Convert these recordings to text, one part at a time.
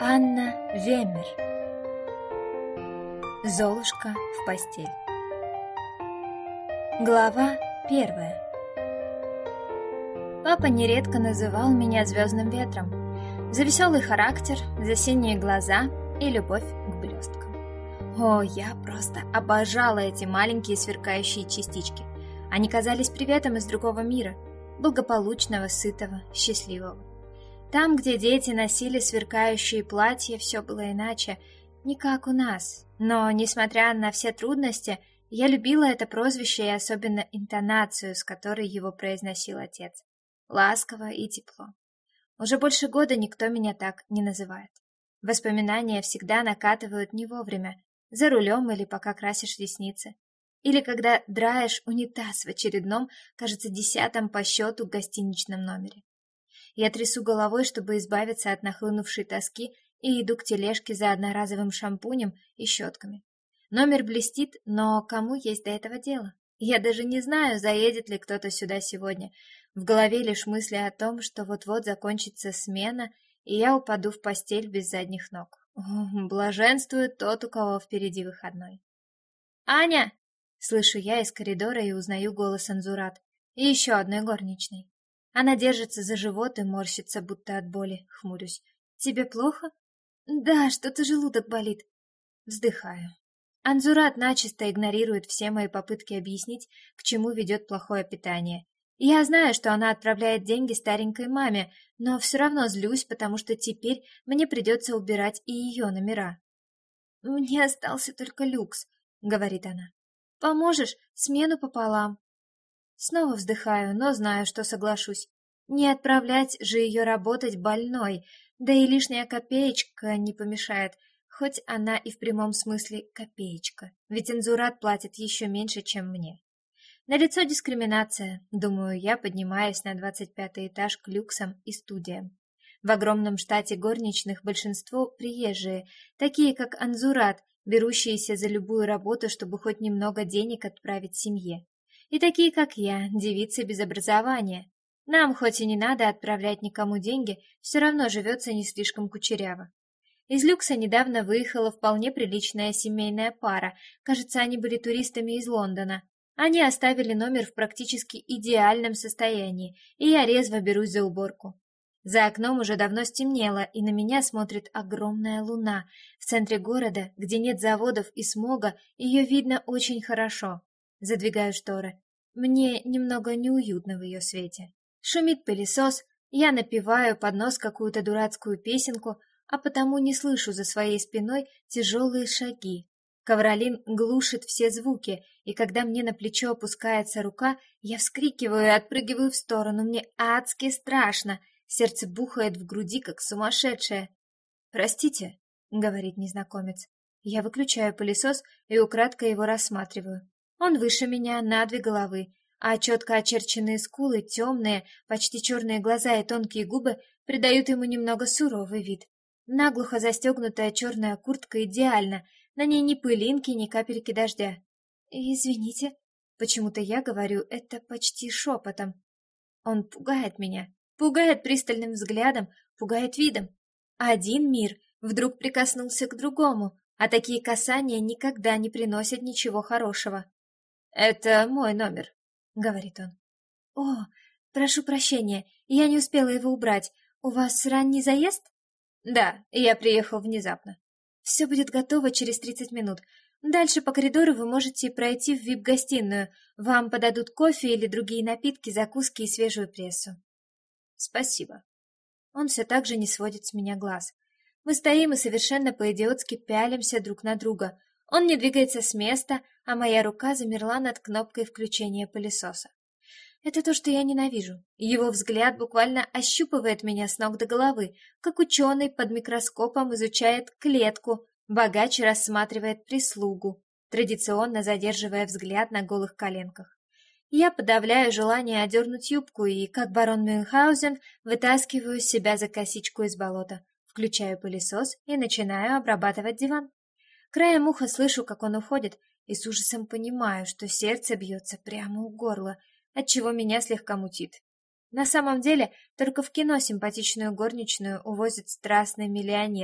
Анна Вемер. Золушка в постель. Глава 1. Папа нередко называл меня звездным ветром за веселый характер, за синие глаза и любовь к блесткам. О, я просто обожала эти маленькие сверкающие частички. Они казались приветом из другого мира, благополучного, сытого, счастливого. Там, где дети носили сверкающие платья, все было иначе, не как у нас. Но, несмотря на все трудности, я любила это прозвище и особенно интонацию, с которой его произносил отец. Ласково и тепло. Уже больше года никто меня так не называет. Воспоминания всегда накатывают не вовремя, за рулем или пока красишь ресницы. Или когда драешь унитаз в очередном, кажется, 10-м по счету гостиничном номере. Я трясу головой, чтобы избавиться от нахлынувшей тоски, и иду к тележке за одноразовым шампунем и щетками. Номер блестит, но кому есть до этого дело? Я даже не знаю, заедет ли кто-то сюда сегодня. В голове лишь мысли о том, что вот-вот закончится смена, и я упаду в постель без задних ног. Блаженствует тот, у кого впереди выходной. «Аня!» — слышу я из коридора и узнаю голос Анзурат. И еще одной горничной. Она держится за живот и морщится, будто от боли, хмурюсь. «Тебе плохо?» «Да, что-то желудок болит». Вздыхаю. Анзурат начисто игнорирует все мои попытки объяснить, к чему ведет плохое питание. Я знаю, что она отправляет деньги старенькой маме, но все равно злюсь, потому что теперь мне придется убирать и ее номера. «Мне остался только люкс», — говорит она. «Поможешь? Смену пополам». Снова вздыхаю, но знаю, что соглашусь. Не отправлять же ее работать больной, да и лишняя копеечка не помешает, хоть она и в прямом смысле копеечка, ведь Анзурат платит еще меньше, чем мне. Налицо дискриминация, думаю я, поднимаясь на 25-й этаж к люксам и студиям. В огромном штате горничных большинство приезжие, такие как Анзурат, берущиеся за любую работу, чтобы хоть немного денег отправить семье. И такие, как я, девицы без образования. Нам, хоть и не надо отправлять никому деньги, все равно живется не слишком кучеряво. Из люкса недавно выехала вполне приличная семейная пара. Кажется, они были туристами из Лондона. Они оставили номер в практически идеальном состоянии, и я резво берусь за уборку. За окном уже давно стемнело, и на меня смотрит огромная луна. В центре города, где нет заводов и смога, ее видно очень хорошо. Задвигаю шторы. Мне немного неуютно в ее свете. Шумит пылесос, я напеваю под нос какую-то дурацкую песенку, а потому не слышу за своей спиной тяжелые шаги. Ковролин глушит все звуки, и когда мне на плечо опускается рука, я вскрикиваю и отпрыгиваю в сторону. Мне адски страшно, сердце бухает в груди, как сумасшедшее. «Простите», — говорит незнакомец. Я выключаю пылесос и украдкой его рассматриваю. Он выше меня на 2 головы, а четко очерченные скулы, темные, почти черные глаза и тонкие губы придают ему немного суровый вид. Наглухо застегнутая черная куртка идеальна, на ней ни пылинки, ни капельки дождя. «Извините», почему-то я говорю это почти шепотом. Он пугает меня, пугает пристальным взглядом, пугает видом. Один мир вдруг прикоснулся к другому, а такие касания никогда не приносят ничего хорошего. «Это мой номер», — говорит он. «О, прошу прощения, я не успела его убрать. У вас ранний заезд?» «Да, я приехал внезапно». «Все будет готово через 30 минут. Дальше по коридору вы можете пройти в вип-гостиную. Вам подадут кофе или другие напитки, закуски и свежую прессу». «Спасибо». Он все так же не сводит с меня глаз. Мы стоим и совершенно по-идиотски пялимся друг на друга. Он не двигается с места, а моя рука замерла над кнопкой включения пылесоса. Это то, что я ненавижу. Его взгляд буквально ощупывает меня с ног до головы, как ученый под микроскопом изучает клетку, богач рассматривает прислугу, традиционно задерживая взгляд на голых коленках. Я подавляю желание одернуть юбку и, как барон Мюнхгаузен, вытаскиваю себя за косичку из болота, включаю пылесос и начинаю обрабатывать диван. Краем уха слышу, как он уходит, и с ужасом понимаю, что сердце бьется прямо у горла, отчего меня слегка мутит. На самом деле, только в кино симпатичную горничную увозит страстный миллионер,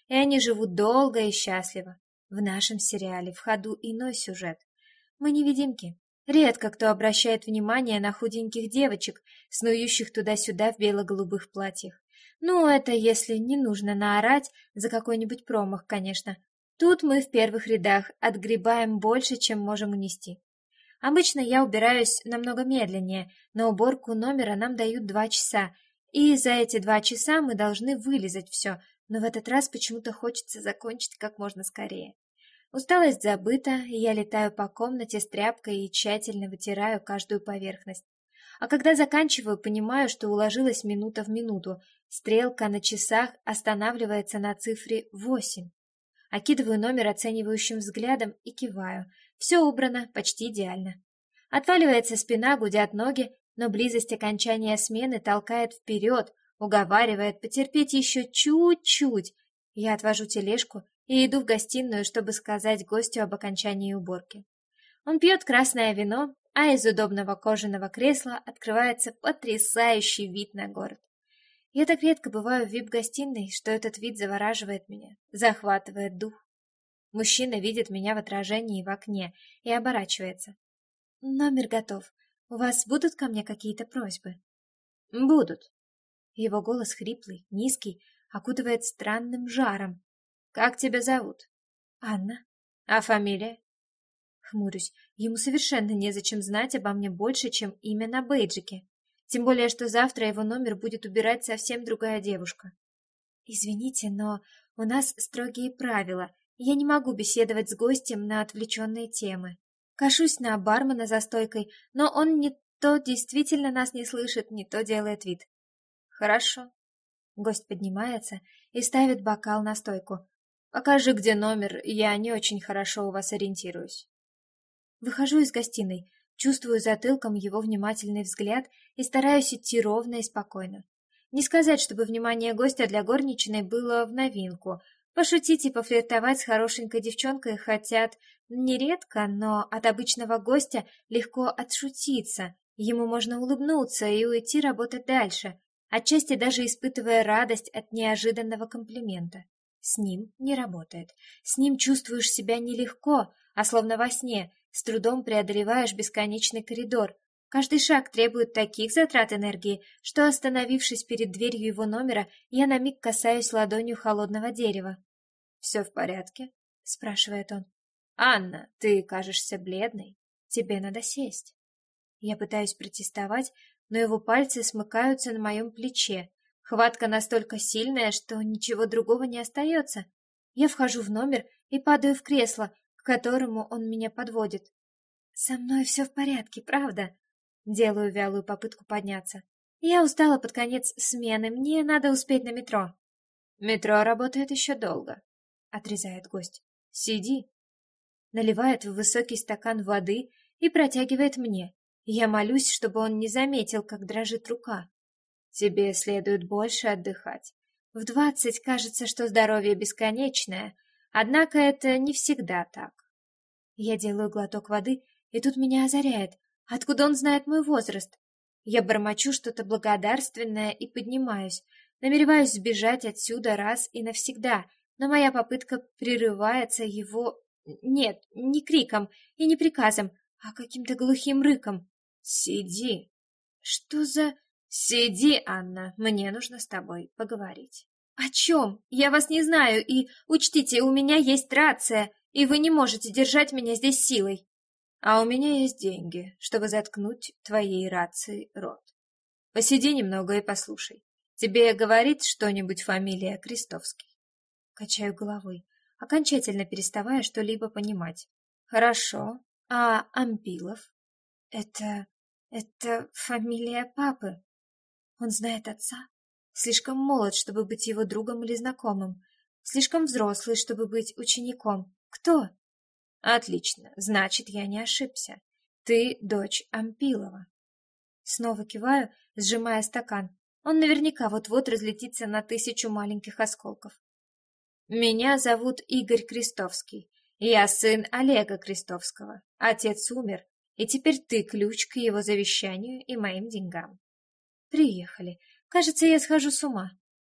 и они живут долго и счастливо. В нашем сериале в ходу иной сюжет. Мы невидимки. Редко кто обращает внимание на худеньких девочек, снующих туда-сюда в бело-голубых платьях. Ну, это если не нужно наорать за какой-нибудь промах, конечно. Тут мы в первых рядах отгребаем больше, чем можем унести. Обычно я убираюсь намного медленнее, на уборку номера нам дают 2 часа, и за эти 2 часа мы должны вылизать все, но в этот раз почему-то хочется закончить как можно скорее. Усталость забыта, и я летаю по комнате с тряпкой и тщательно вытираю каждую поверхность. А когда заканчиваю, понимаю, что уложилась минута в минуту. Стрелка на часах останавливается на цифре 8. Окидываю номер оценивающим взглядом и киваю. Все убрано, почти идеально. Отваливается спина, гудят ноги, но близость окончания смены толкает вперед, уговаривает потерпеть еще чуть-чуть. Я отвожу тележку и иду в гостиную, чтобы сказать гостю об окончании уборки. Он пьет красное вино, а из удобного кожаного кресла открывается потрясающий вид на город. Я так редко бываю в вип-гостиной, что этот вид завораживает меня, захватывает дух. Мужчина видит меня в отражении в окне и оборачивается. «Номер готов. У вас будут ко мне какие-то просьбы?» «Будут». Его голос хриплый, низкий, окутывает странным жаром. «Как тебя зовут?» «Анна». «А фамилия?» Хмурюсь. Ему совершенно незачем знать обо мне больше, чем имя на бейджике. Тем более, что завтра его номер будет убирать совсем другая девушка. «Извините, но у нас строгие правила. Я не могу беседовать с гостем на отвлеченные темы. Кашусь на бармена за стойкой, но он не то действительно нас не слышит, не то делает вид». «Хорошо». Гость поднимается и ставит бокал на стойку. «Покажи, где номер, я не очень хорошо у вас ориентируюсь». Выхожу из гостиной, чувствую затылком его внимательный взгляд и стараюсь идти ровно и спокойно. Не сказать, чтобы внимание гостя для горничной было в новинку. Пошутить и пофлиртовать с хорошенькой девчонкой хотят нередко, но от обычного гостя легко отшутиться. Ему можно улыбнуться и уйти работать дальше, отчасти даже испытывая радость от неожиданного комплимента. С ним не работает. С ним чувствуешь себя нелегко, а словно во сне, с трудом преодолеваешь бесконечный коридор. Каждый шаг требует таких затрат энергии, что, остановившись перед дверью его номера, я на миг касаюсь ладонью холодного дерева. «Все в порядке?» — спрашивает он. «Анна, ты кажешься бледной. Тебе надо сесть». Я пытаюсь протестовать, но его пальцы смыкаются на моем плече. Хватка настолько сильная, что ничего другого не остается. Я вхожу в номер и падаю в кресло, к которому он меня подводит. «Со мной все в порядке, правда?» Делаю вялую попытку подняться. Я устала под конец смены, мне надо успеть на метро. «Метро работает еще долго», — отрезает гость. «Сиди». Наливает в высокий стакан воды и протягивает мне. Я молюсь, чтобы он не заметил, как дрожит рука. «Тебе следует больше отдыхать. В 20 кажется, что здоровье бесконечное, однако это не всегда так». Я делаю глоток воды, и тут меня озаряет. Откуда он знает мой возраст? Я бормочу что-то благодарственное и поднимаюсь. Намереваюсь сбежать отсюда раз и навсегда, но моя попытка прерывается его... Нет, не криком и не приказом, а каким-то глухим рыком. «Сиди!» «Что за...» «Сиди, Анна, мне нужно с тобой поговорить». «О чем? Я вас не знаю, и, учтите, у меня есть рация, и вы не можете держать меня здесь силой». «А у меня есть деньги, чтобы заткнуть твоей рации рот. Посиди немного и послушай. Тебе говорит что-нибудь фамилия Крестовский?» Качаю головой, окончательно переставая что-либо понимать. «Хорошо. А Ампилов?» Это фамилия папы. Он знает отца. Слишком молод, чтобы быть его другом или знакомым. Слишком взрослый, чтобы быть учеником. Кто? Отлично, значит, я не ошибся. Ты дочь Ампилова. Снова киваю, сжимая стакан. Он наверняка вот-вот разлетится на 1000 маленьких осколков. Меня зовут Игорь Крестовский. Я сын Олега Крестовского. Отец умер, и теперь ты ключ к его завещанию и моим деньгам. Приехали. Кажется, я схожу с ума.